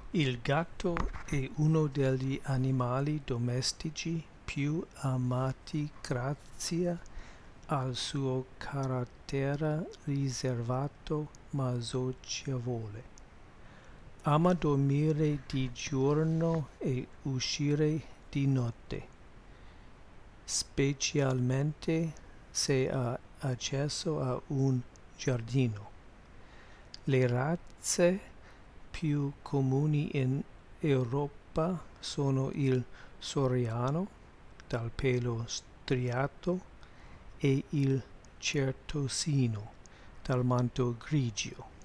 Il gatto è uno degli animali domestici più amati grazie al suo carattere riservato ma socievole. Ama dormire di giorno e uscire di notte, specialmente se ha accesso a un giardino. Le razze più comuni in Europa sono il soriano, dal pelo striato, e il certosino, dal manto grigio.